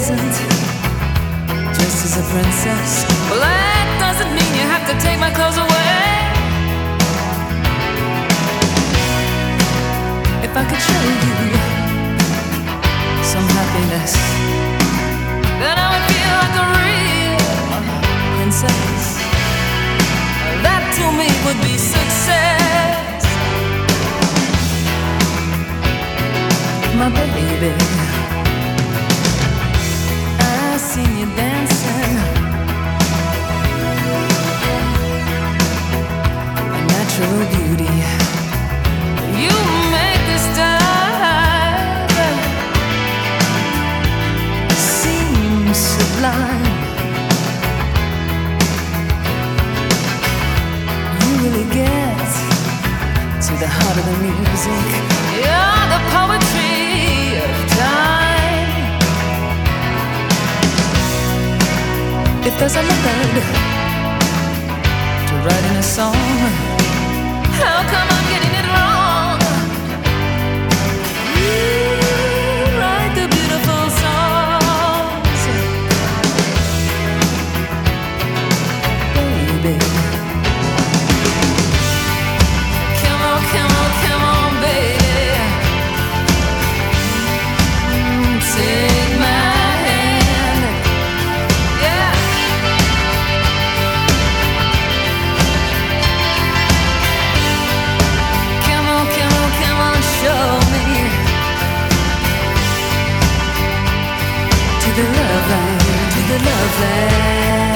present, dressed as a princess. Well, that doesn't mean you have to take my clothes away. If I could show you some happiness, then I would feel like a real princess. That to me would be success. My baby, I see you dancing, a natural beauty. You make this dive seem sublime. You really get to the heart of the music. You're the poetry of time. If there's a method to writing a song, how come I'm getting it wrong? You write the beautiful songs, baby. Come on, come on, come on, baby. Take my hand, yeah. Come on, come on, come on, show me to the love land, to the love land.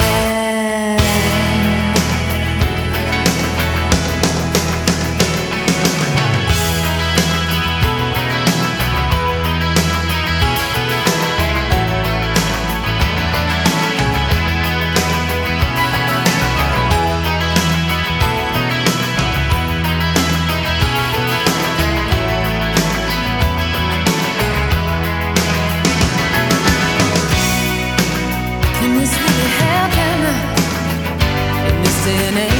Can this really happen in this day and age?